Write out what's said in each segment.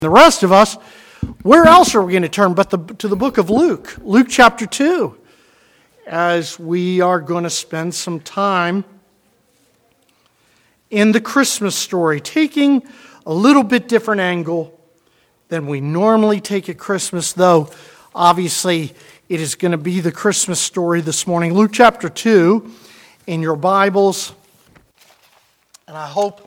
The rest of us, where else are we going to turn but to the book of Luke? Luke chapter 2, as we are going to spend some time in the Christmas story, taking a little bit different angle than we normally take at Christmas, though obviously it is going to be the Christmas story this morning. Luke chapter 2 in your Bibles. And I hope,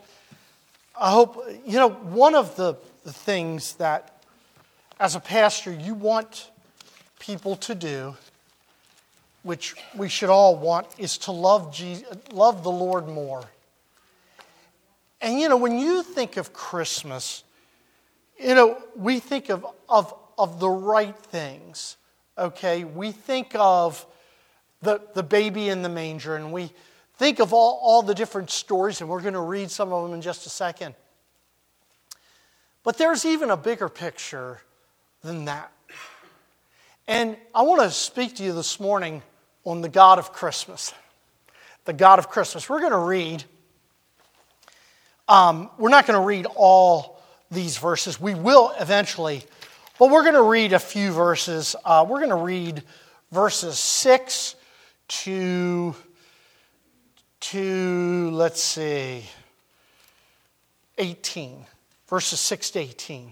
one of the things that as a pastor you want people to do, which we should all want, is to love the Lord more. And when you think of Christmas, we think of the right things. Okay, we think of the baby in the manger, and we think of all the different stories, and we're going to read some of them in just a second. But there's even a bigger picture than that. And I want to speak to you this morning on the God of Christmas. The God of Christmas. We're going to read, we're not going to read all these verses. We will eventually, but we're going to read a few verses. We're going to read verses 6 to 18. Verses 6 to 18.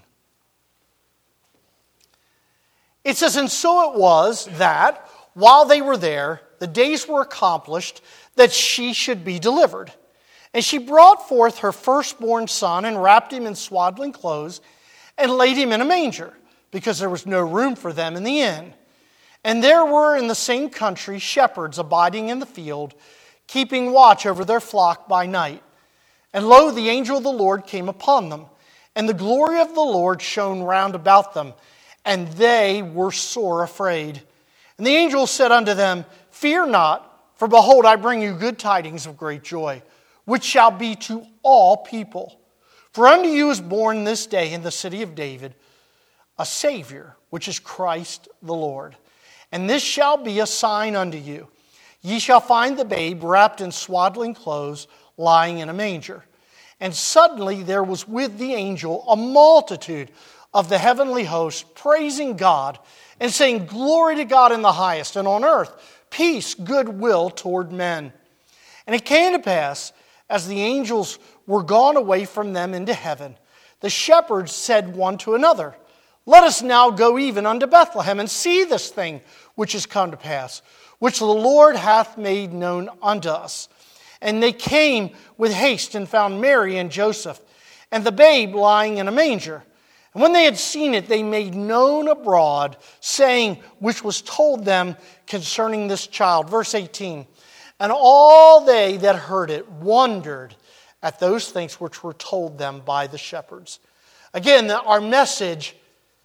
It says, "And so it was that, while they were there, the days were accomplished that she should be delivered. And she brought forth her firstborn son, and wrapped him in swaddling clothes, and laid him in a manger, because there was no room for them in the inn. And there were in the same country shepherds abiding in the field, keeping watch over their flock by night. And lo, the angel of the Lord came upon them, and the glory of the Lord shone round about them, and they were sore afraid. And the angel said unto them, Fear not, for behold, I bring you good tidings of great joy, which shall be to all people. For unto you is born this day in the city of David a Savior, which is Christ the Lord. And this shall be a sign unto you. Ye shall find the babe wrapped in swaddling clothes, lying in a manger. And suddenly there was with the angel a multitude of the heavenly host, praising God, and saying, Glory to God in the highest, and on earth peace, goodwill toward men. And it came to pass, as the angels were gone away from them into heaven, the shepherds said one to another, Let us now go even unto Bethlehem, and see this thing which is come to pass, which the Lord hath made known unto us. And they came with haste and found Mary and Joseph, and the babe lying in a manger. And when they had seen it, they made known abroad, saying, which was told them concerning this child. Verse 18, And all they that heard it wondered at those things which were told them by the shepherds. Again, our message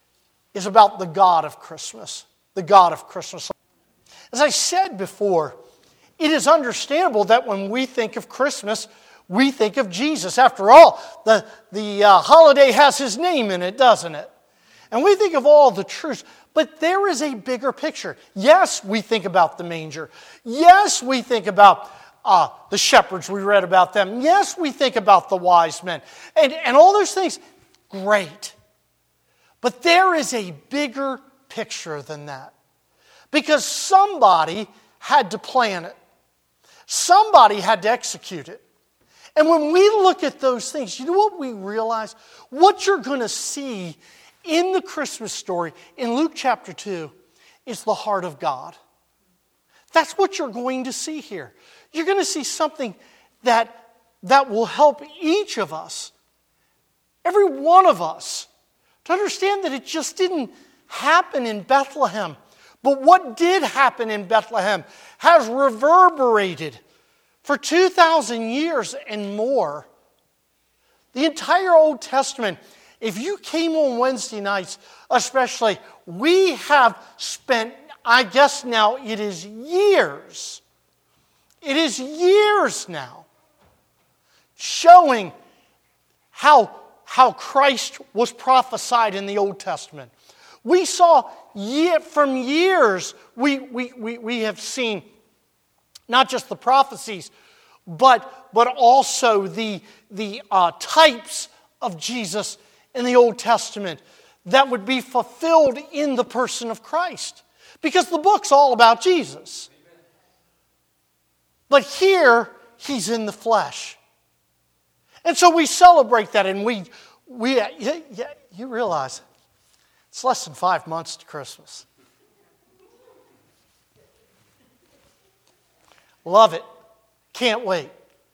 is about the God of Christmas. The God of Christmas. As I said before, it is understandable that when we think of Christmas, we think of Jesus. After all, the holiday has his name in it, doesn't it? And we think of all the truths. But there is a bigger picture. Yes, we think about the manger. Yes, we think about the shepherds. We read about them. Yes, we think about the wise men. And all those things. Great. But there is a bigger picture than that. Because somebody had to plan it. Somebody had to execute it. And when we look at those things, you know what we realize? What you're going to see in the Christmas story in Luke chapter 2 is the heart of God. That's what you're going to see here. You're going to see something that will help each of us, every one of us, to understand that it just didn't happen in Bethlehem. But what did happen in Bethlehem has reverberated for 2,000 years and more. The entire Old Testament, if you came on Wednesday nights especially, we have spent, I guess now it is years. It is years now showing how Christ was prophesied in the Old Testament. We saw from years, we have seen not just the prophecies, but also the types of Jesus in the Old Testament that would be fulfilled in the person of Christ. Because the book's all about Jesus. But here, he's in the flesh. And so we celebrate that, and you realize it's less than 5 months to Christmas. Love it. Can't wait.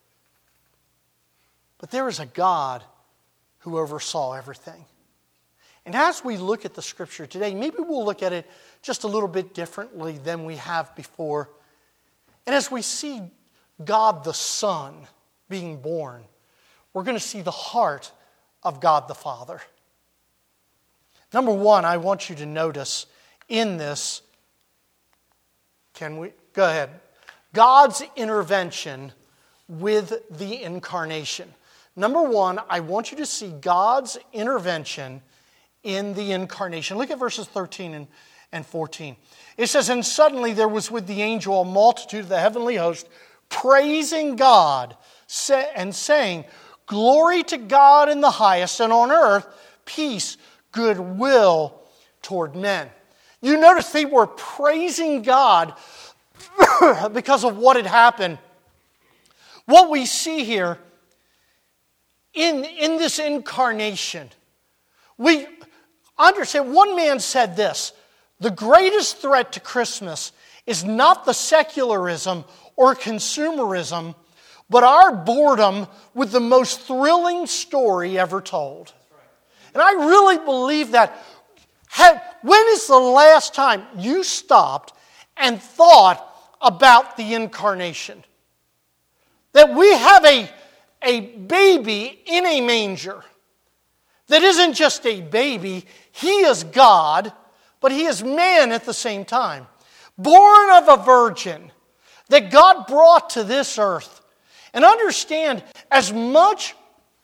But there is a God who oversaw everything. And as we look at the Scripture today, maybe we'll look at it just a little bit differently than we have before. And as we see God the Son being born, we're going to see the heart of God the Father. Number one, I want you to notice in this, go ahead, God's intervention with the incarnation. Number one, I want you to see God's intervention in the incarnation. Look at verses 13 and 14. It says, "And suddenly there was with the angel a multitude of the heavenly host, praising God and saying, 'Glory to God in the highest, and on earth peace, goodwill toward men.'" You notice they were praising God because of what had happened. What we see here in this incarnation, we understand, one man said this: the greatest threat to Christmas is not the secularism or consumerism, but our boredom with the most thrilling story ever told. And I really believe that. When is the last time you stopped and thought about the incarnation? That we have a baby in a manger that isn't just a baby. He is God, but he is man at the same time. Born of a virgin that God brought to this earth. And understand, as much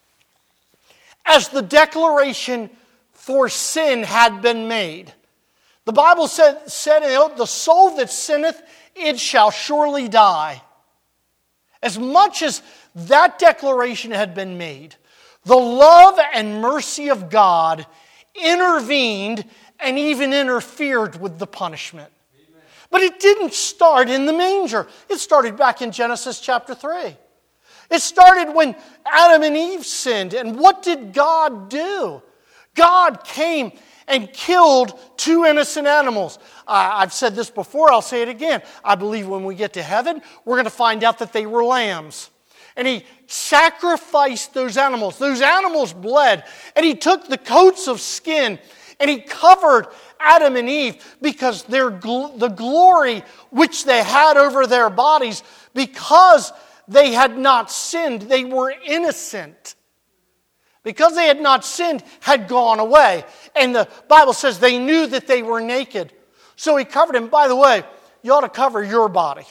as the declaration for sin had been made, the Bible said, "The soul that sinneth, it shall surely die." As much as that declaration had been made, the love and mercy of God intervened and even interfered with the punishment. Amen. But it didn't start in the manger. It started back in Genesis chapter 3. It started when Adam and Eve sinned. And what did God do? God came and killed 2 innocent animals. I've said this before, I'll say it again. I believe when we get to heaven, we're going to find out that they were lambs. And he sacrificed those animals. Those animals bled. And he took the coats of skin and he covered Adam and Eve because the glory which they had over their bodies, because they had not sinned, they were innocent. Because they had not sinned, had gone away. And the Bible says they knew that they were naked. So he covered him. By the way, you ought to cover your body.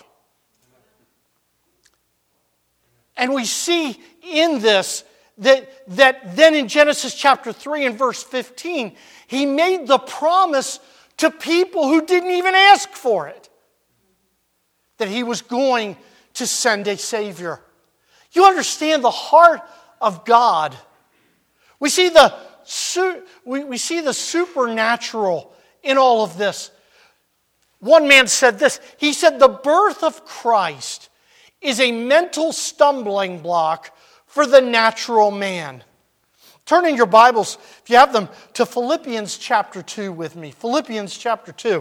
And we see in this that then in Genesis chapter 3 and verse 15, he made the promise to people who didn't even ask for it, that he was going to send a Savior. You understand the heart of God. We see the supernatural in all of this. One man said this. He said, "The birth of Christ is a mental stumbling block for the natural man." Turn in your Bibles, if you have them, to Philippians chapter 2 with me. Philippians chapter 2.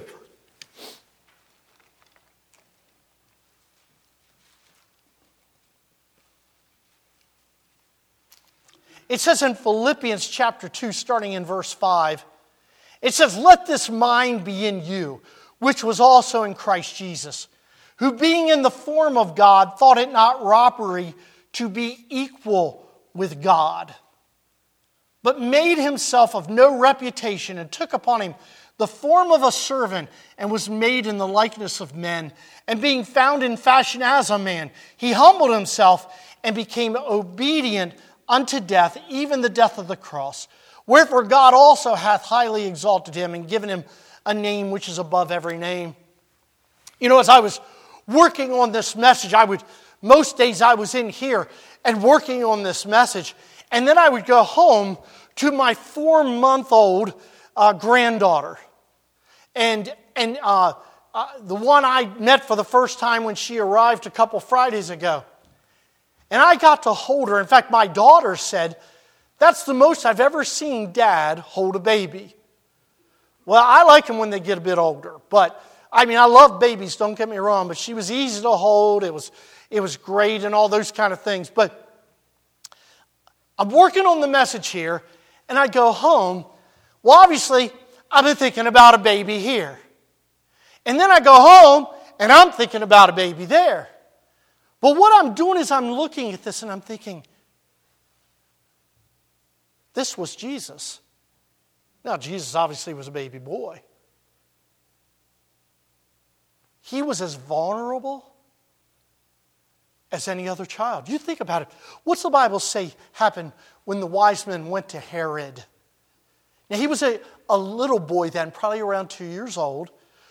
It says in Philippians chapter 2, starting in verse 5, it says, "Let this mind be in you, which was also in Christ Jesus, who being in the form of God, thought it not robbery to be equal with God, but made himself of no reputation, and took upon him the form of a servant, and was made in the likeness of men. And being found in fashion as a man, he humbled himself and became obedient unto death, even the death of the cross. Wherefore God also hath highly exalted him, and given him a name which is above every name." You know, as I was working on this message, most days I was in here and working on this message, and then I would go home to my 4-month-old granddaughter. And the one I met for the first time when she arrived a couple Fridays ago. And I got to hold her. In fact, my daughter said, "That's the most I've ever seen Dad hold a baby." Well, I like them when they get a bit older. But, I love babies, don't get me wrong. But she was easy to hold. It was great and all those kind of things. But I'm working on the message here, and I go home. Well, obviously, I've been thinking about a baby here. And then I go home, and I'm thinking about a baby there. But what I'm doing is I'm looking at this, and I'm thinking, this was Jesus. Now, Jesus obviously was a baby boy. He was as vulnerable as any other child. You think about it. What's the Bible say happened when the wise men went to Herod? Now, he was a little boy then, probably around 2 years old.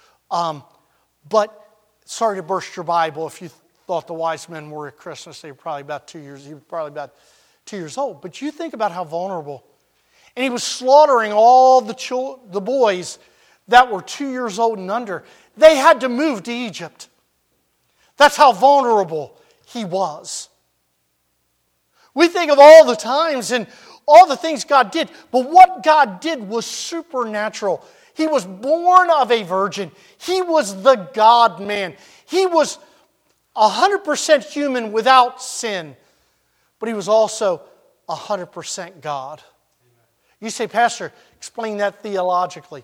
But, sorry to burst your Bible, if you thought the wise men were at Christmas, they were probably about 2 years. He was probably about 2 years old. But you think about how vulnerable. And he was slaughtering all the boys that were 2 years old and under. They had to move to Egypt. That's how vulnerable he was. We think of all the times and all the things God did, but what God did was supernatural. He was born of a virgin. He was the God-man. He was 100% human without sin, but he was also 100% God. You say, "Pastor, explain that theologically."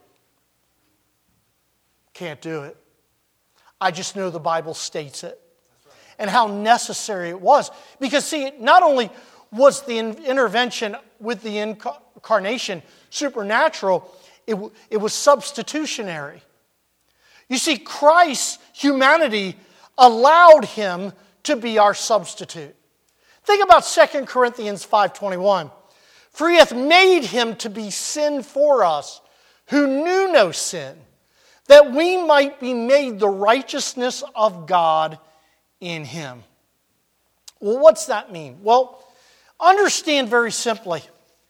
Can't do it. I just know the Bible states it. And how necessary it was. Because, see, not only was the intervention with the incarnation supernatural, it was substitutionary. You see, Christ's humanity allowed him to be our substitute. Think about 2 Corinthians 5:21. "For he hath made him to be sin for us, who knew no sin, that we might be made the righteousness of God in him." Well, what's that mean? Well, understand very simply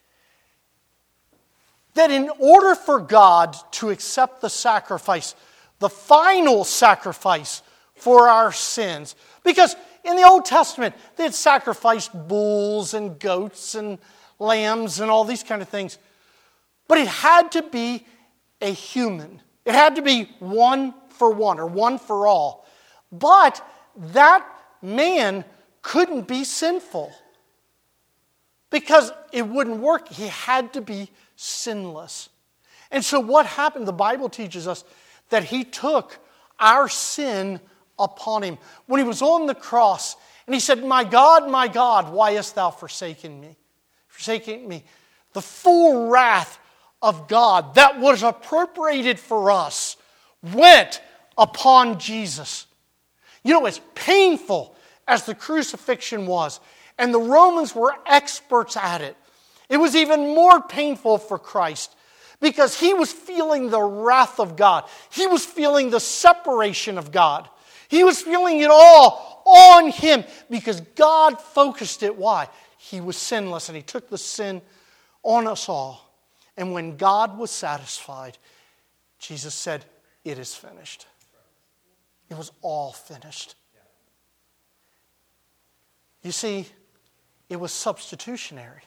that in order for God to accept the sacrifice, the final sacrifice for our sins, because in the Old Testament they had sacrificed bulls and goats and lambs and all these kind of things, but it had to be a human. It had to be one for one or one for all. But that man couldn't be sinful because it wouldn't work. He had to be sinless. And so what happened? The Bible teaches us that he took our sin upon him. When he was on the cross and he said, my God, why hast thou forsaken me? Forsaken me. The full wrath of God that was appropriated for us went upon Jesus. You know, as painful as the crucifixion was, and the Romans were experts at it, it was even more painful for Christ because he was feeling the wrath of God. He was feeling the separation of God. He was feeling it all on him because God focused it. Why? He was sinless and he took the sin on us all. And when God was satisfied, Jesus said, "It is finished." It was all finished. You see, it was substitutionary.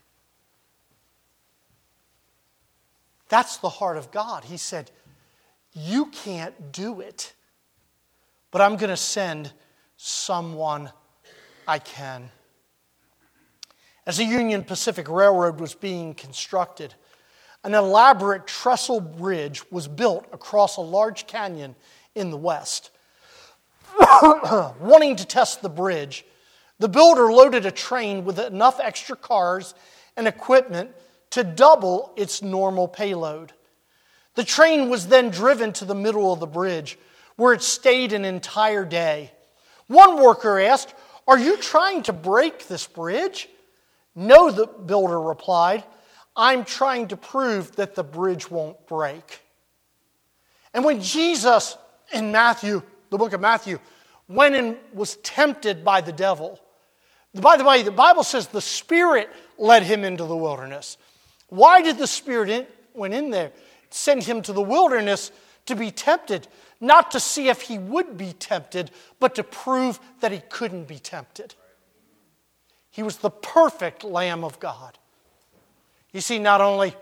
That's the heart of God. He said, you can't do it, but I'm going to send someone I can. As the Union Pacific Railroad was being constructed, an elaborate trestle bridge was built across a large canyon in the west. Wanting to test the bridge, the builder loaded a train with enough extra cars and equipment to double its normal payload. The train was then driven to the middle of the bridge, where it stayed an entire day. One worker asked, "Are you trying to break this bridge?" "No," the builder replied. "I'm trying to prove that the bridge won't break." And when Jesus in Matthew, the book of Matthew, went and was tempted by the devil, by the way, the Bible says the Spirit led him into the wilderness. Why did the Spirit went in there, send him to the wilderness to be tempted? Not to see if he would be tempted, but to prove that he couldn't be tempted. He was the perfect Lamb of God. You see, not only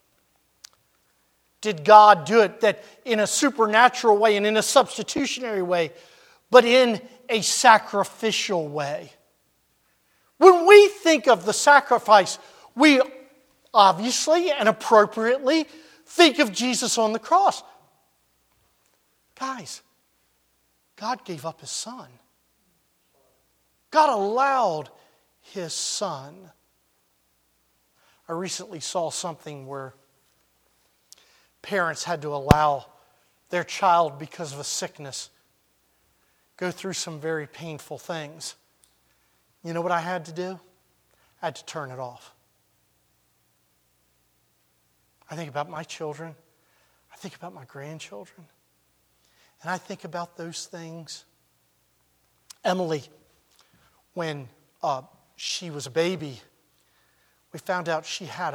did God do it that in a supernatural way and in a substitutionary way, but in a sacrificial way. When we think of the sacrifice, we obviously and appropriately think of Jesus on the cross. Guys, God gave up His Son. God allowed His Son. I recently saw something where parents had to allow their child, because of a sickness, go through some very painful things. You know what I had to do? I had to turn it off. I think about my children. I think about my grandchildren. And I think about those things. Emily, when she was a baby, we found out she had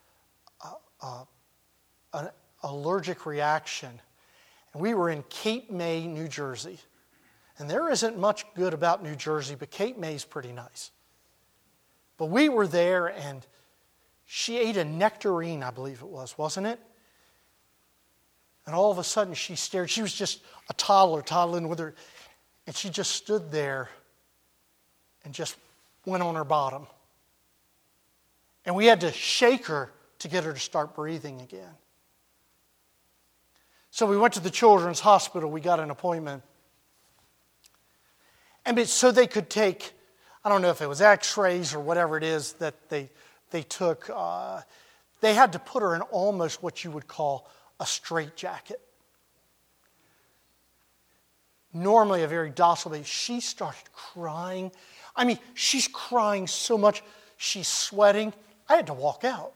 an allergic reaction. And we were in Cape May, New Jersey. And there isn't much good about New Jersey, but Cape May is pretty nice. But we were there, and she ate a nectarine, I believe it was, wasn't it? And all of a sudden she stared. She was just a toddler, toddling with her. And she just stood there and just went on her bottom. And we had to shake her to get her to start breathing again. So we went to the children's hospital. We got an appointment. And so they could take, I don't know if it was x-rays or whatever it is that they took. They had to put her in almost what you would call a straitjacket. Normally a very docile baby. She started crying. I mean, she's crying so much, she's sweating. I had to walk out.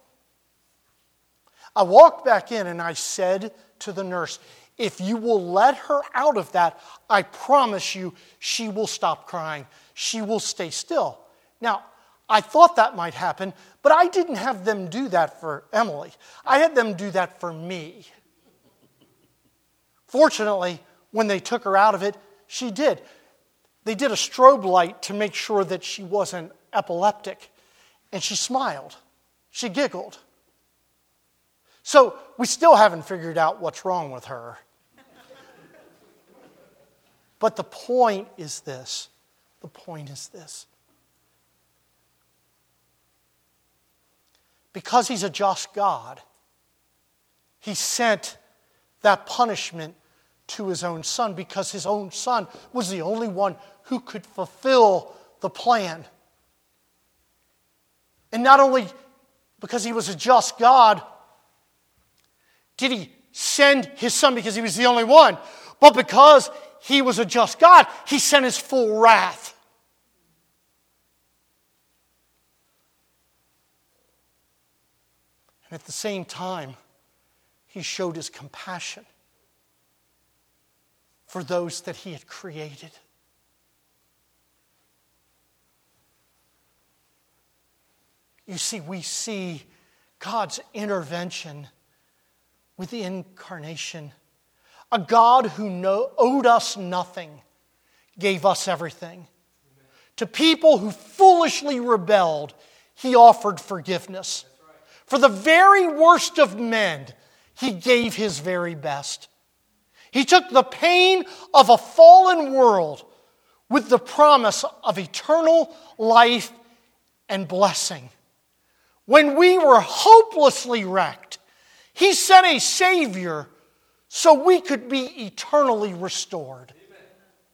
I walked back in and I said to the nurse, if you will let her out of that, I promise you she will stop crying. She will stay still. Now, I thought that might happen, but I didn't have them do that for Emily. I had them do that for me. Fortunately, when they took her out of it, she did. They did a strobe light to make sure that she wasn't epileptic, and she smiled. She giggled. So we still haven't figured out what's wrong with her. But the point is this. The point is this. Because He's a just God, He sent that punishment to His own Son, because His own Son was the only one who could fulfill the plan. And not only because He was a just God did He send His Son because He was the only one, but because He was a just God, He sent His full wrath. And at the same time, He showed His compassion for those that He had created. You see, we see God's intervention with the incarnation. A God who owed us nothing gave us everything. Amen. To people who foolishly rebelled, He offered forgiveness. Right. For the very worst of men, He gave His very best. He took the pain of a fallen world with the promise of eternal life and blessing. When we were hopelessly wrecked, He sent a Savior so we could be eternally restored. Amen.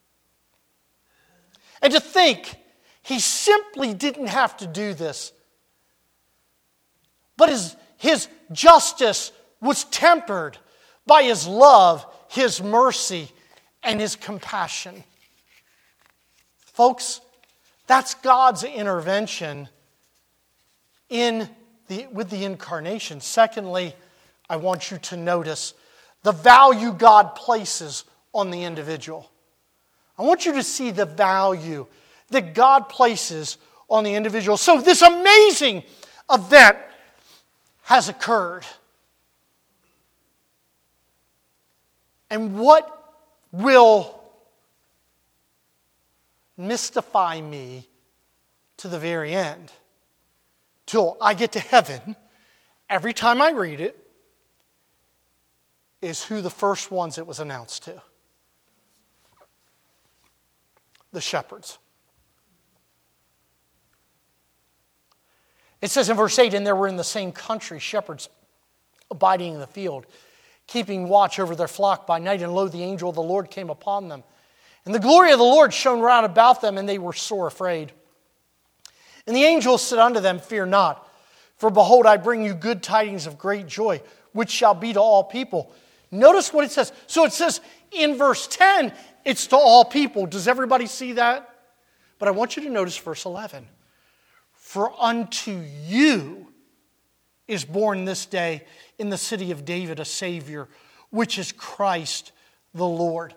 And to think, He simply didn't have to do this. But His justice was tempered by His love, His mercy, and His compassion. Folks, that's God's intervention with the incarnation. Secondly, I want you to notice the value God places on the individual. I want you to see the value that God places on the individual. So this amazing event has occurred. And what will mystify me to the very end, till I get to heaven, every time I read it, is who the first ones it was announced to. The shepherds. It says in verse 8, and there were in the same country shepherds abiding in the field, keeping watch over their flock by night, and lo, the angel of the Lord came upon them. And the glory of the Lord shone round about them, and they were sore afraid. And the angel said unto them, fear not, for behold, I bring you good tidings of great joy, which shall be to all people. Notice what it says. So it says in verse 10, it's to all people. Does everybody see that? But I want you to notice verse 11. For unto you is born this day in the city of David a Savior, which is Christ the Lord.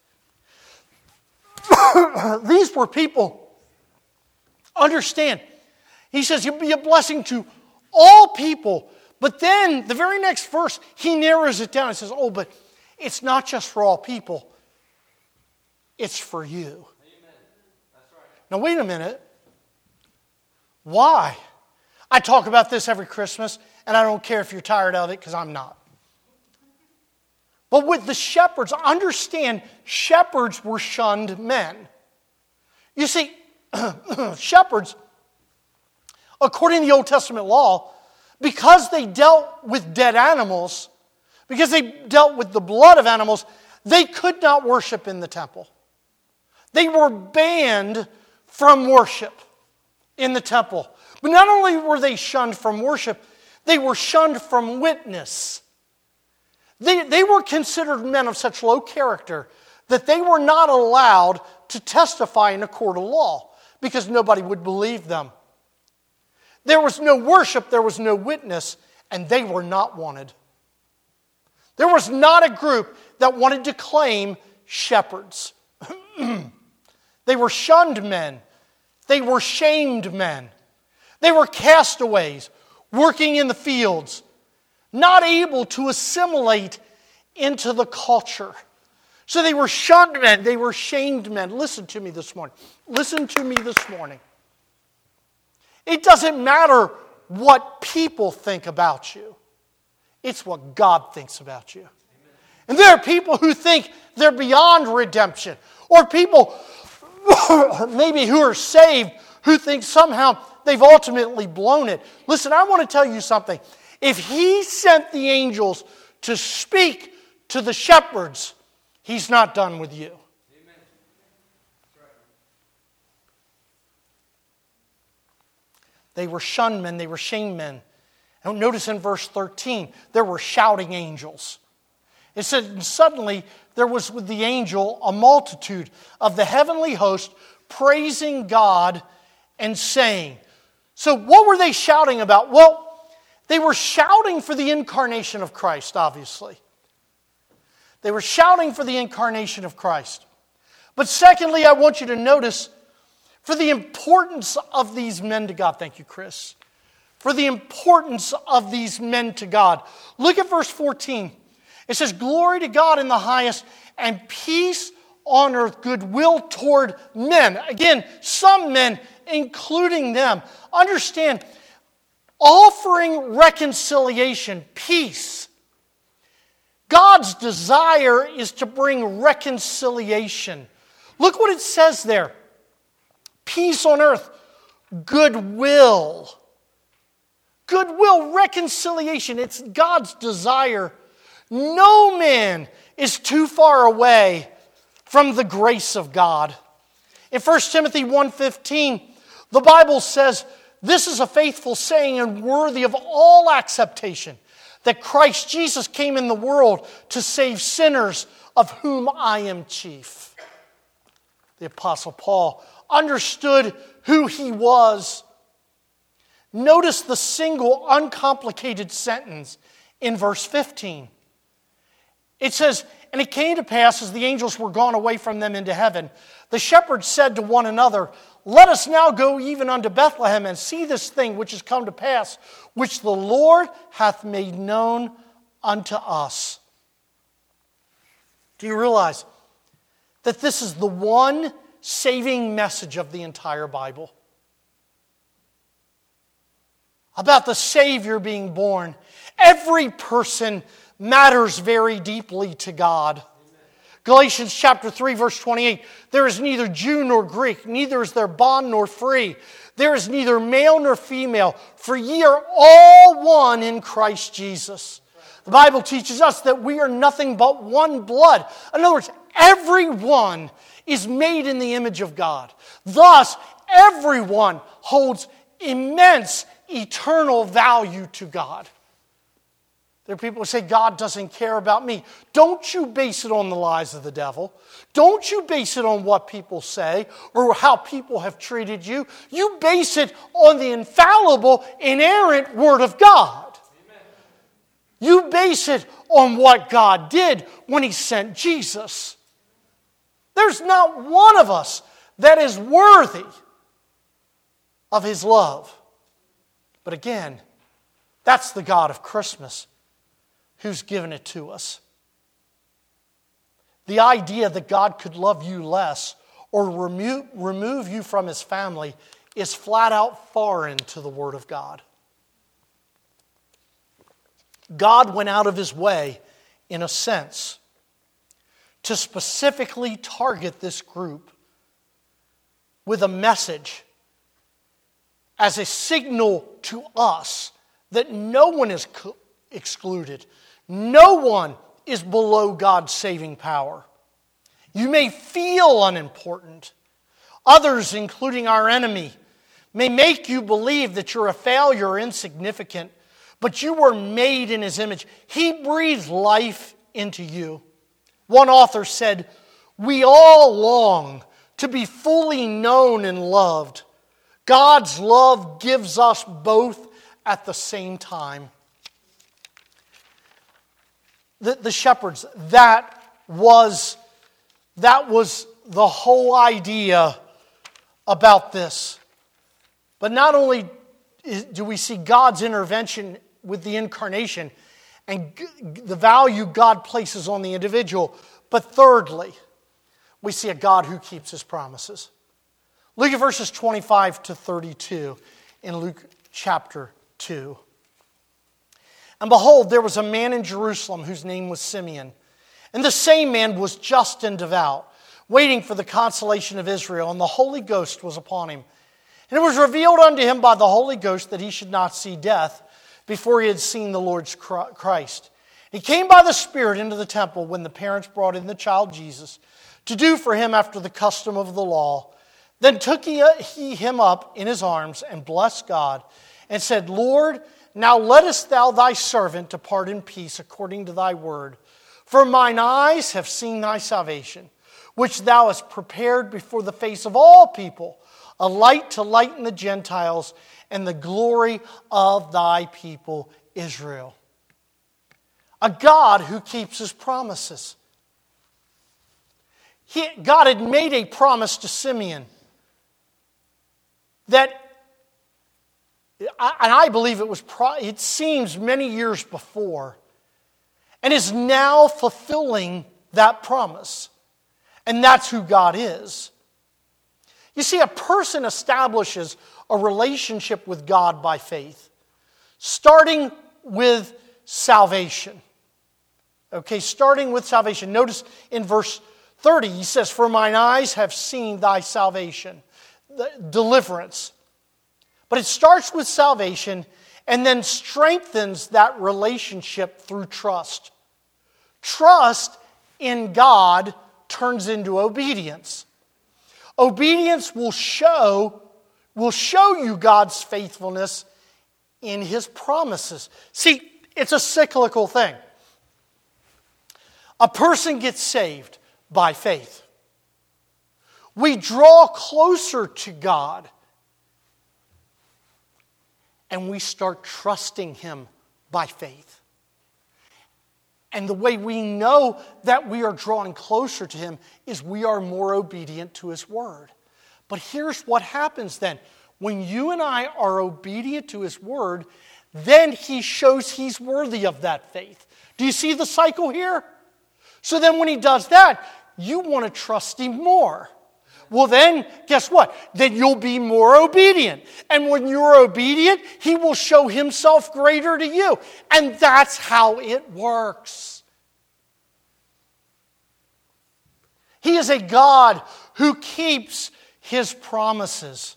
These were people. Understand, he says you'll be a blessing to all people. But then, the very next verse, he narrows it down and says, oh, but it's not just for all people. It's for you. Amen. That's right. Now, wait a minute. Why? I talk about this every Christmas, and I don't care if you're tired of it, because I'm not. But with the shepherds, understand, shepherds were shunned men. You see, shepherds, according to the Old Testament law, because they dealt with dead animals, because they dealt with the blood of animals, they could not worship in the temple. They were banned from worship in the temple. But not only were they shunned from worship, they were shunned from witness. They were considered men of such low character that they were not allowed to testify in a court of law because nobody would believe them. There was no worship, there was no witness, and they were not wanted. There was not a group that wanted to claim shepherds. They were shunned men. They were shamed men. They were castaways working in the fields, not able to assimilate into the culture. So they were shunned men. They were shamed men. Listen to me this morning. Listen to me this morning. It doesn't matter what people think about you. It's what God thinks about you. Amen. And there are people who think they're beyond redemption. Or people maybe who are saved who think somehow they've ultimately blown it. Listen, I want to tell you something. If he sent the angels to speak to the shepherds, he's not done with you. Amen. They were shunned men, they were shamed men. And notice in verse 13, there were shouting angels. It said, suddenly there was with the angel a multitude of the heavenly host praising God and saying. So what were they shouting about? Well, they were shouting for the incarnation of Christ, obviously. They were shouting for the incarnation of Christ. But secondly, I want you to notice for the importance of these men to God. Thank you, Chris. For the importance of these men to God. Look at verse 14. It says, glory to God in the highest and peace on earth, goodwill toward men. Again, some men, including them. Understand, offering reconciliation, peace. God's desire is to bring reconciliation. Look what it says there. Peace on earth, goodwill. Goodwill, reconciliation. It's God's desire. No man is too far away from the grace of God. In 1 Timothy 1:15, the Bible says, this is a faithful saying and worthy of all acceptation, that Christ Jesus came in the world to save sinners, of whom I am chief. The Apostle Paul understood who he was. Notice the single, uncomplicated sentence in verse 15. It says, And it came to pass, as the angels were gone away from them into heaven, the shepherds said to one another, Let us now go even unto Bethlehem, and see this thing which is come to pass, which the Lord hath made known unto us. Do you realize that this is the one saving message of the entire Bible? About the Savior being born. Every person matters very deeply to God. Galatians chapter 3, verse 28, there is neither Jew nor Greek, neither is there bond nor free. There is neither male nor female, for ye are all one in Christ Jesus. The Bible teaches us that we are nothing but one blood. In other words, everyone is made in the image of God. Thus, everyone holds immense eternal value to God. There are people who say, God doesn't care about me. Don't you base it on the lies of the devil. Don't you base it on what people say or how people have treated you. You base it on the infallible, inerrant Word of God. Amen. You base it on what God did when He sent Jesus. There's not one of us that is worthy of His love. But again, that's the God of Christmas who's given it to us. The idea that God could love you less or remove you from His family is flat out foreign to the Word of God. God went out of His way, in a sense, to specifically target this group with a message as a signal to us that no one is excluded. No one is below God's saving power. You may feel unimportant. Others, including our enemy, may make you believe that you're a failure or insignificant, but you were made in His image. He breathed life into you. One author said, "We all long to be fully known and loved. God's love gives us both at the same time." The shepherds, that was the whole idea about this. But not only do we see God's intervention with the incarnation and the value God places on the individual, but thirdly, we see a God who keeps His promises. Look at verses 25 to 32 in Luke chapter 2. And behold, there was a man in Jerusalem whose name was Simeon. And the same man was just and devout, waiting for the consolation of Israel, and the Holy Ghost was upon him. And it was revealed unto him by the Holy Ghost that he should not see death before he had seen the Lord's Christ. He came by the Spirit into the temple when the parents brought in the child Jesus to do for him after the custom of the law. Then took he him up in his arms and blessed God and said, Lord, now lettest thou thy servant depart in peace according to thy word. For mine eyes have seen thy salvation, which thou hast prepared before the face of all people, a light to lighten the Gentiles and the glory of thy people Israel. A God who keeps His promises. God had made a promise to Simeon that, and I believe it seems many years before, and is now fulfilling that promise. And that's who God is. You see, a person establishes a relationship with God by faith, starting with salvation. Okay, starting with salvation. Notice in verse 30, he says, For mine eyes have seen thy salvation, the deliverance. But it starts with salvation and then strengthens that relationship through trust. Trust in God turns into obedience. Obedience will show you God's faithfulness in His promises. See, it's a cyclical thing. A person gets saved by faith. We draw closer to God and we start trusting Him by faith. And the way we know that we are drawing closer to Him is we are more obedient to His Word. But here's what happens then. When you and I are obedient to His Word, then He shows He's worthy of that faith. Do you see the cycle here? So then when He does that, you want to trust Him more. Well then, guess what? Then you'll be more obedient. And when you're obedient, He will show Himself greater to you. And that's how it works. He is a God who keeps His promises.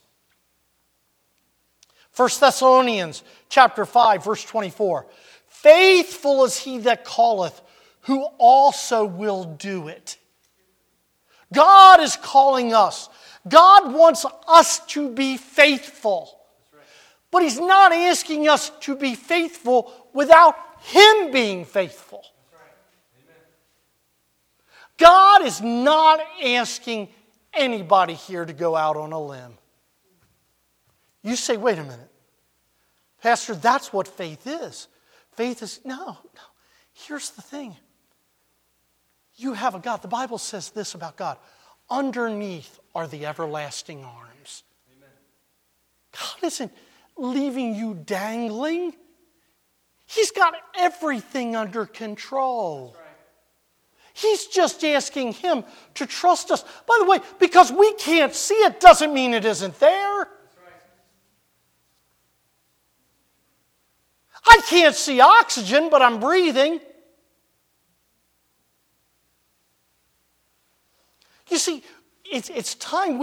1 Thessalonians chapter 5, verse 24. Faithful is He that calleth, who also will do it. God is calling us. God wants us to be faithful. But He's not asking us to be faithful without Him being faithful. God is not asking anybody here to go out on a limb. You say, wait a minute. Pastor, that's what faith is. Faith is, no. Here's the thing. You have a God. The Bible says this about God. Underneath are the everlasting arms. Amen. God isn't leaving you dangling. He's got everything under control. That's right. He's just asking Him to trust us. By the way, because we can't see it doesn't mean it isn't there. That's right. I can't see oxygen, but I'm breathing. You see, it's time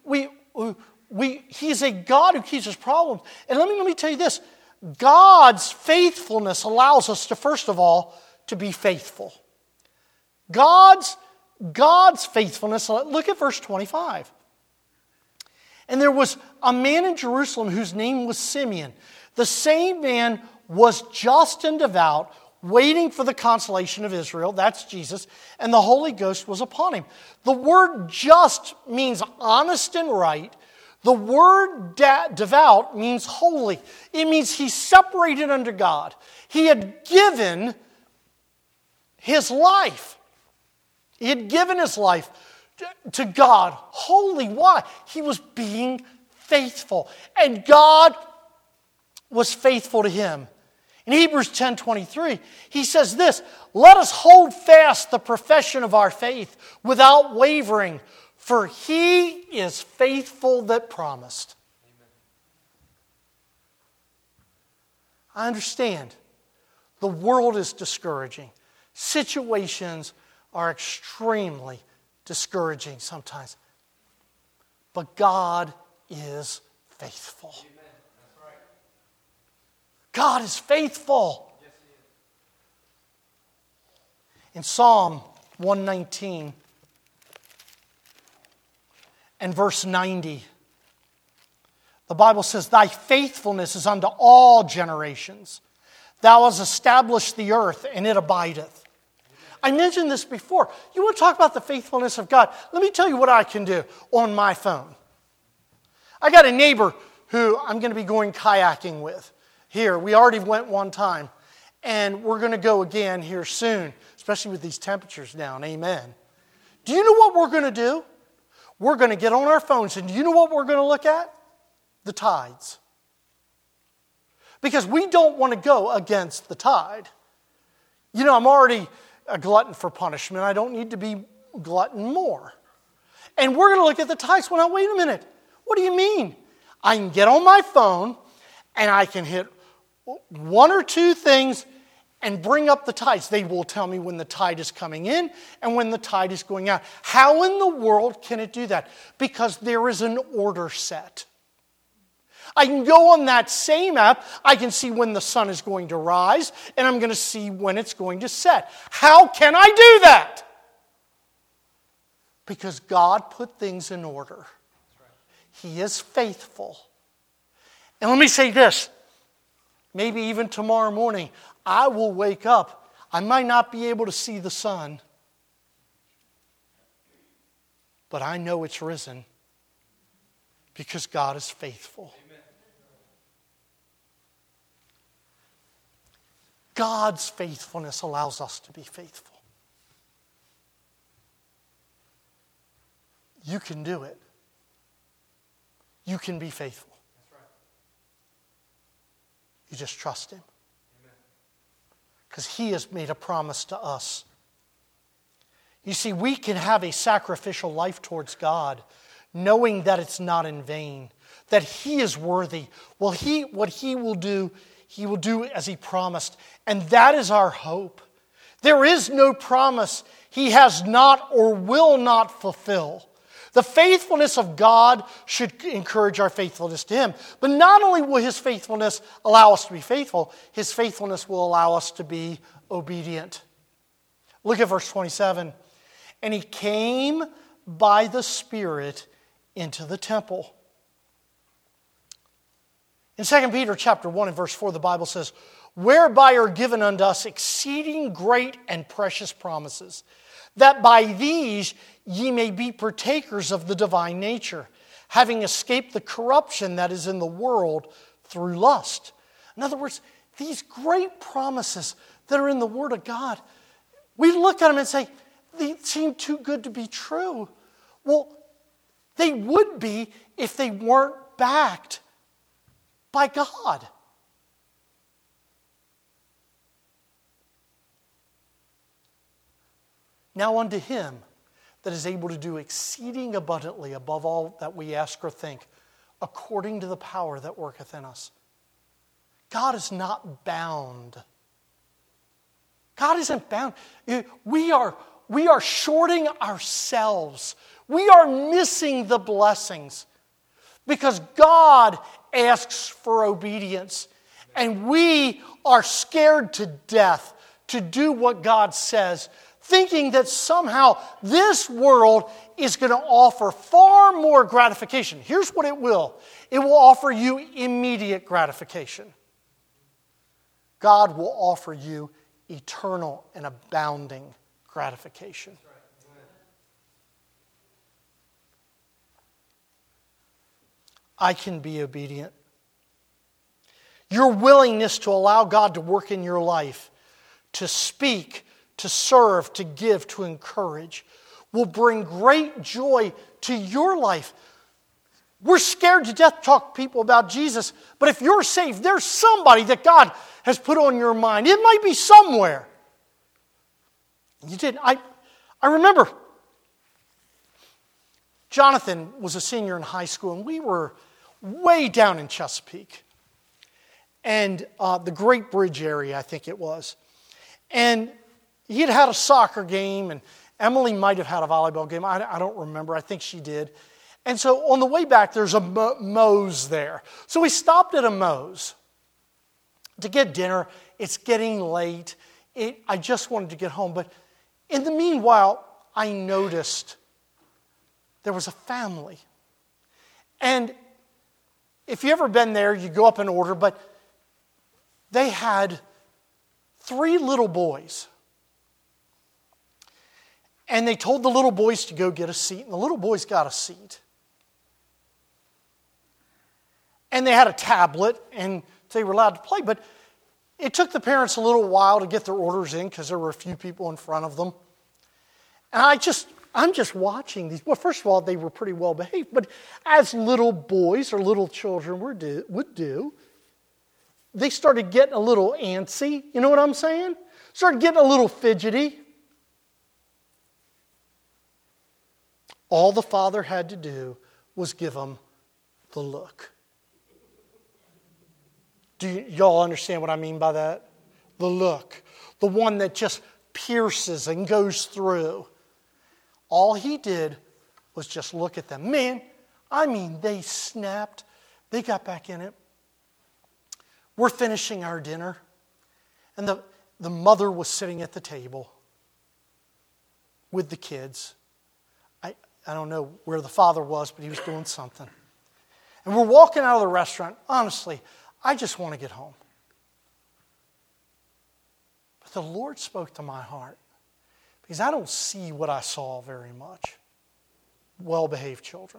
He's a God who keeps His problems. And let me tell you this. God's faithfulness allows us to, first of all, to be faithful. God's faithfulness, look at verse 25. And there was a man in Jerusalem whose name was Simeon. The same man was just and devout, waiting for the consolation of Israel, that's Jesus, and the Holy Ghost was upon him. The word just means honest and right. The word devout means holy. It means he's separated unto God. He had given his life. He had given his life to God. Holy. Why? He was being faithful. And God was faithful to him. In Hebrews 10:23, he says this, let us hold fast the profession of our faith without wavering, for He is faithful that promised. Amen. I understand the world is discouraging. Situations are extremely discouraging sometimes. But God is faithful. Amen. That's right. God is faithful. Yes, He is. In Psalm 119 and verse 90, the Bible says, thy faithfulness is unto all generations. Thou hast established the earth, and it abideth. I mentioned this before. You want to talk about the faithfulness of God? Let me tell you what I can do on my phone. I got a neighbor who I'm going to be going kayaking with here. We already went one time, and we're going to go again here soon, especially with these temperatures down. Amen. Do you know what we're going to do? We're going to get on our phones, and do you know what we're going to look at? The tides. Because we don't want to go against the tide. You know, I'm already a glutton for punishment. I don't need to be glutton more. And we're going to look at the tides. Well, now, wait a minute. What do you mean? I can get on my phone and I can hit one or two things and bring up the tides. They will tell me when the tide is coming in and when the tide is going out. How in the world can it do that? Because there is an order set. I can go on that same app, I can see when the sun is going to rise, and I'm going to see when it's going to set. How can I do that? Because God put things in order. He is faithful. And let me say this, maybe even tomorrow morning, I will wake up. I might not be able to see the sun, but I know it's risen because God is faithful. God's faithfulness allows us to be faithful. You can do it. You can be faithful. That's right. You just trust Him. Amen. Because He has made a promise to us. You see, we can have a sacrificial life towards God, knowing that it's not in vain, that He is worthy. Well, what He will do as He promised. And that is our hope. There is no promise He has not or will not fulfill. The faithfulness of God should encourage our faithfulness to Him. But not only will His faithfulness allow us to be faithful, His faithfulness will allow us to be obedient. Look at verse 27. And He came by the Spirit into the temple. In 2 Peter chapter 1 and verse 4, the Bible says, whereby are given unto us exceeding great and precious promises, that by these ye may be partakers of the divine nature, having escaped the corruption that is in the world through lust. In other words, these great promises that are in the Word of God, we look at them and say, they seem too good to be true. Well, they would be if they weren't backed by God. Now unto Him that is able to do exceeding abundantly above all that we ask or think, according to the power that worketh in us. God is not bound. God isn't bound. We are shorting ourselves. We are missing the blessings because God asks for obedience. And we are scared to death to do what God says, thinking that somehow this world is going to offer far more gratification. Here's what it will. It will offer you immediate gratification. God will offer you eternal and abounding gratification. I can be obedient. Your willingness to allow God to work in your life, to speak, to serve, to give, to encourage, will bring great joy to your life. We're scared to death to talk to people about Jesus, but if you're saved, there's somebody that God has put on your mind. It might be somewhere. You didn't. I remember Jonathan was a senior in high school, and we were way down in Chesapeake. And the Great Bridge area, I think it was. And he had had a soccer game, and Emily might have had a volleyball game. I don't remember. I think she did. And so on the way back, there's a Moe's there. So we stopped at a Moe's to get dinner. It's getting late. I just wanted to get home. But in the meanwhile, I noticed there was a family. And if you've ever been there, you go up in order, but they had 3 little boys. And they told the little boys to go get a seat, and the little boys got a seat. And they had a tablet, and they were allowed to play, but it took the parents a little while to get their orders in because there were a few people in front of them. And I'm just watching these. Well, first of all, they were pretty well behaved, but as little boys or little children would do, they started getting a little antsy. You know what I'm saying? Started getting a little fidgety. All the father had to do was give them the look. Do y'all understand what I mean by that? The look. The one that just pierces and goes through. All he did was just look at them. Man, I mean, they snapped. They got back in it. We're finishing our dinner. And the mother was sitting at the table with the kids. I don't know where the father was, but he was doing something. And we're walking out of the restaurant. Honestly, I just want to get home. But the Lord spoke to my heart. Because I don't see what I saw very much. Well-behaved children.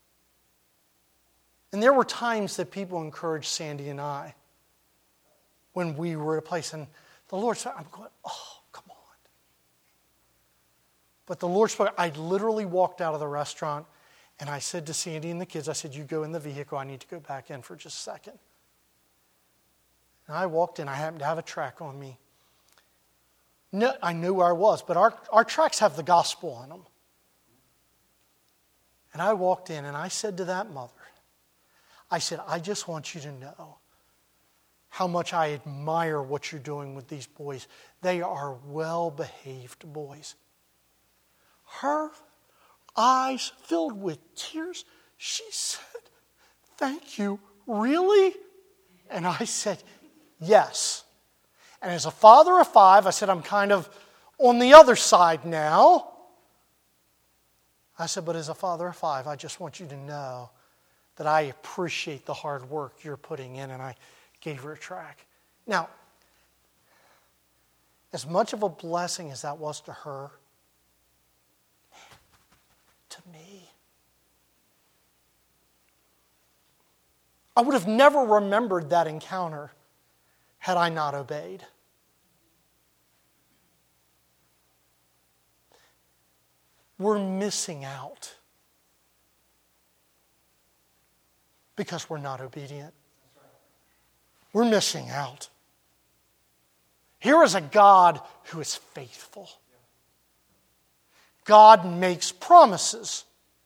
And there were times that people encouraged Sandy and I. when we were at a place, and the Lord said, I'm going, oh, come on. But the Lord spoke. I literally walked out of the restaurant, and I said to Sandy and the kids, I said, you go in the vehicle. I need to go back in for just a second. And I walked in. I happened to have a track on me. No, I knew where I was, but our tracks have the gospel on them. And I walked in, and I said to that mother, I said, I just want you to know how much I admire what you're doing with these boys. They are well-behaved boys. Her eyes filled with tears. She said, thank you. Really? And I said, yes. And as a father of 5, I said, I'm kind of on the other side now. I said, but as a father of 5, I just want you to know that I appreciate the hard work you're putting in, and I gave her a track. Now, as much of a blessing as that was to her, to me, I would have never remembered that encounter had I not obeyed. We're missing out because we're not obedient. We're missing out. Here is a God who is faithful. God makes promises.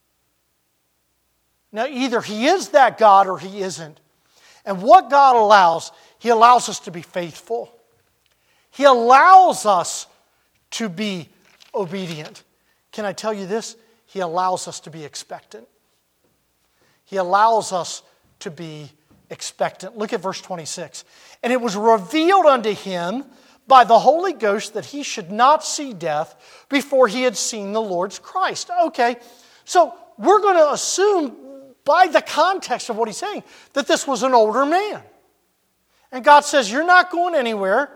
Now, either He is that God or He isn't. And what God allows, He allows us to be faithful. He allows us to be obedient. Can I tell you this? He allows us to be expectant. He allows us to be expectant. Look at verse 26. And it was revealed unto him by the Holy Ghost that he should not see death before he had seen the Lord's Christ. Okay, so we're going to assume by the context of what he's saying that this was an older man. And God says, you're not going anywhere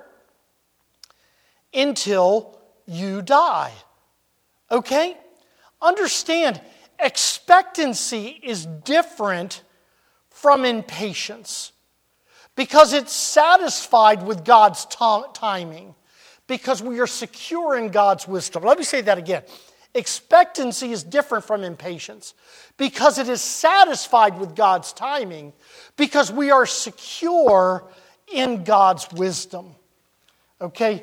until you die. Okay? Understand, expectancy is different from impatience because it's satisfied with God's timing, because we are secure in God's wisdom. Let me say that again. Expectancy is different from impatience because it is satisfied with God's timing, because we are secure in God's wisdom. Okay?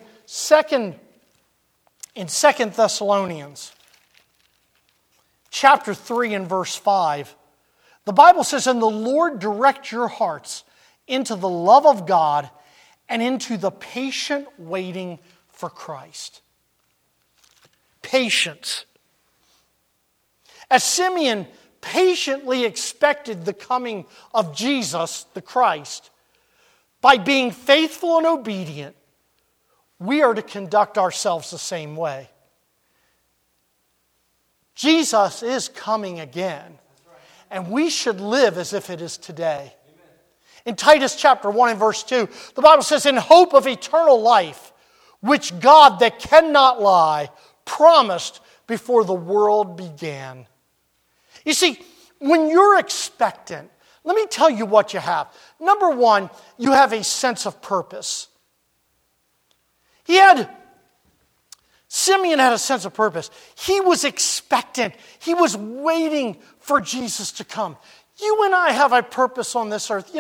In 2 Thessalonians chapter 3 and verse 5, the Bible says, and the Lord direct your hearts into the love of God and into the patient waiting for Christ. Patience. As Simeon patiently expected the coming of Jesus, the Christ, by being faithful and obedient, we are to conduct ourselves the same way. Jesus is coming again, and we should live as if it is today. In Titus chapter 1 and verse 2, the Bible says, in hope of eternal life, which God that cannot lie promised before the world began. You see, when you're expectant, let me tell you what you have. Number one, you have a sense of purpose. Simeon had a sense of purpose. He was expectant. He was waiting for Jesus to come. You and I have a purpose on this earth.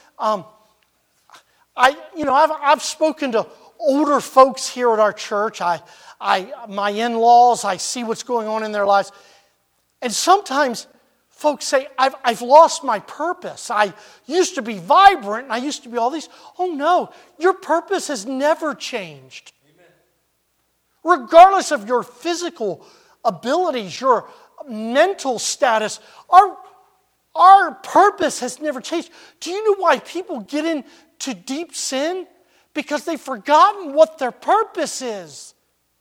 I've spoken to older folks here at our church. My in-laws, I see what's going on in their lives. And sometimes folks say, I've lost my purpose. I used to be vibrant and I used to be all these. Oh no, your purpose has never changed. Amen. Regardless of your physical abilities, your mental status, our purpose has never changed. Do you know why people get into deep sin? Because they've forgotten what their purpose is.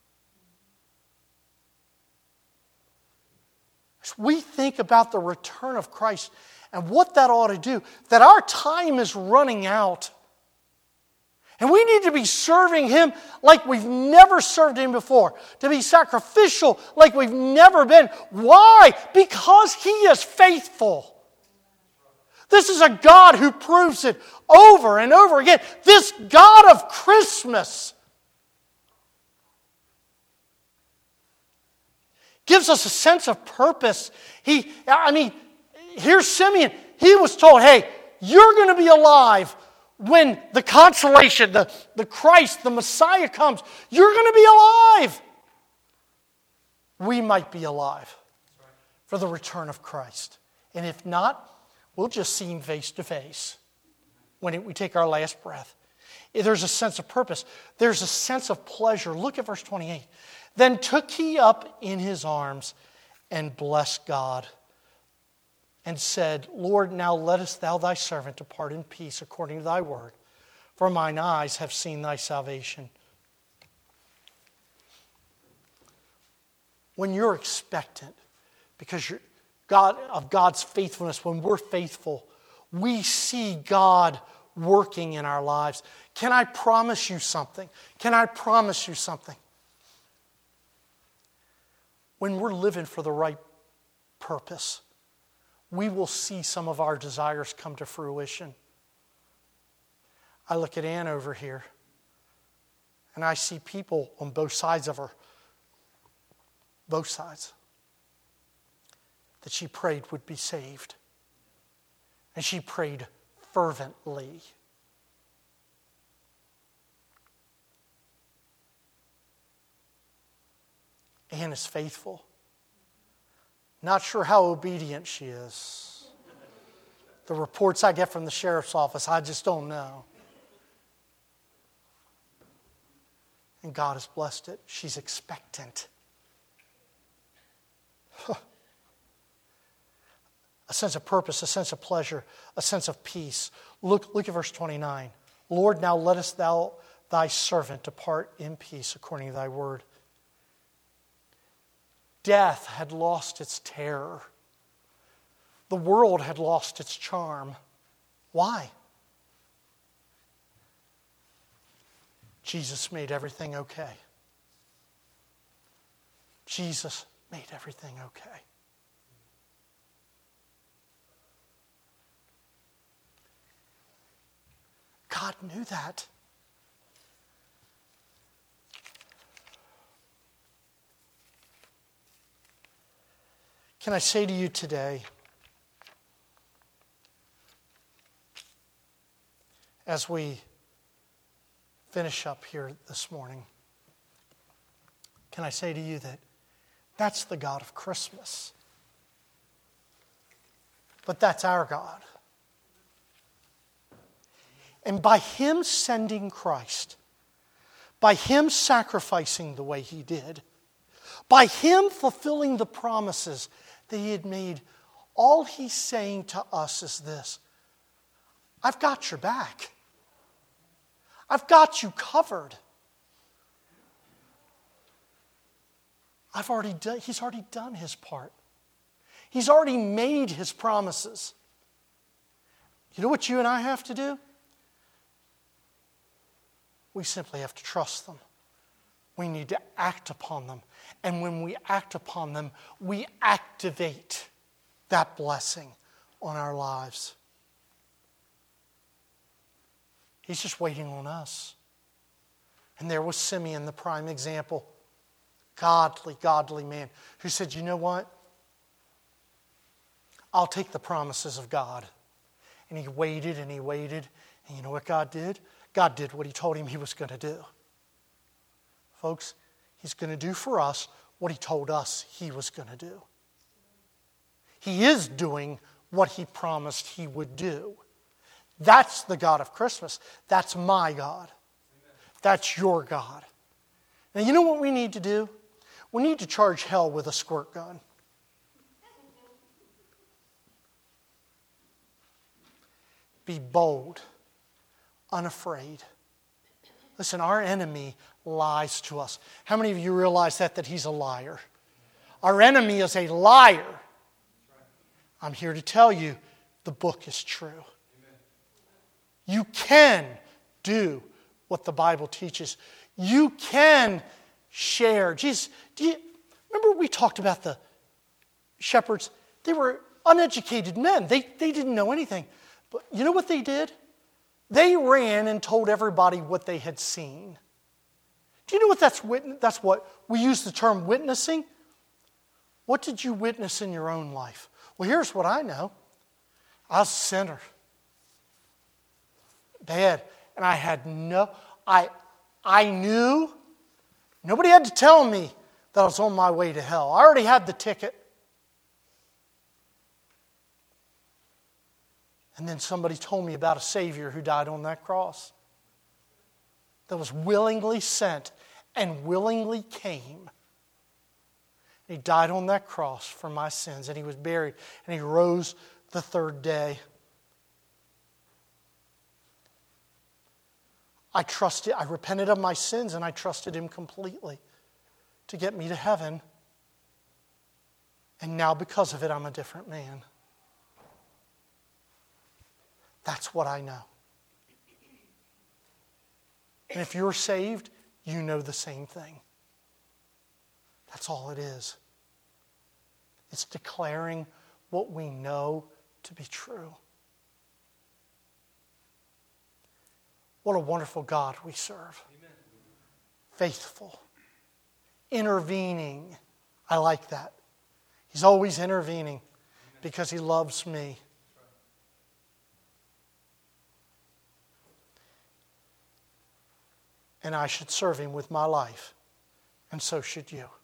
As we think about the return of Christ and what that ought to do, that our time is running out. And we need to be serving Him like we've never served Him before. To be sacrificial like we've never been. Why? Because He is faithful. This is a God who proves it over and over again. This God of Christmas gives us a sense of purpose. Here's Simeon. He was told, hey, you're going to be alive when the consolation, the Christ, the Messiah comes. You're going to be alive. We might be alive for the return of Christ. And if not, we'll just see Him face to face when we take our last breath. There's a sense of purpose. There's a sense of pleasure. Look at verse 28. Then took he up in his arms and blessed God and said, Lord, now lettest thou thy servant depart in peace according to thy word, for mine eyes have seen thy salvation. When you're expectant, because you're of God's faithfulness, when we're faithful, we see God working in our lives. Can I promise you something? Can I promise you something? When we're living for the right purpose, we will see some of our desires come to fruition. I look at Ann over here, and I see people on both sides of her, both sides, that she prayed would be saved. And she prayed fervently. Ann is faithful. Not sure how obedient she is. The reports I get from the sheriff's office, I just don't know. And God has blessed it. She's expectant. A sense of purpose, a sense of pleasure, a sense of peace. Look at verse 29. Lord, now lettest thou thy servant depart in peace according to thy word. Death had lost its terror. The world had lost its charm. Why? Jesus made everything okay. Jesus made everything okay. God knew that. Can I say to you today, as we finish up here this morning, can I say to you that that's the God of Christmas? But that's our God. And by Him sending Christ, by Him sacrificing the way He did, by Him fulfilling the promises that He had made, all He's saying to us is this: I've got your back. I've got you covered. He's already done His part. He's already made His promises. You know what you and I have to do? We simply have to trust them. We need to act upon them. And when we act upon them, we activate that blessing on our lives. He's just waiting on us. And there was Simeon, the prime example. Godly man who said, you know what? I'll take the promises of God. And he waited and he waited. And you know what God did? God did what He told him He was going to do. Folks, He's going to do for us what He told us He was going to do. He is doing what He promised He would do. That's the God of Christmas. That's my God. That's your God. Now, you know what we need to do? We need to charge hell with a squirt gun. Be bold. Unafraid. Listen, our enemy lies to us. How many of you realize that he's a liar? Our enemy is a liar. I'm here to tell you the book is true. You can do what the Bible teaches. You can share. Jesus, remember we talked about the shepherds? They were uneducated men. They didn't know anything. But you know what they did? They ran and told everybody what they had seen. Do you know what that's what we use the term witnessing? What did you witness in your own life? Well, here's what I know. I was a sinner. Bad. And I had I knew. Nobody had to tell me that I was on my way to hell. I already had the ticket. And then somebody told me about a Savior who died on that cross, that was willingly sent and willingly came. He died on that cross for my sins, and He was buried, and He rose the third day. I repented of my sins, and I trusted Him completely to get me to heaven. And now because of it, I'm a different man. That's what I know. And if you're saved, you know the same thing. That's all it is. It's declaring what we know to be true. What a wonderful God we serve. Amen. Faithful. Intervening. I like that. He's always intervening because He loves me. And I should serve Him with my life. And so should you.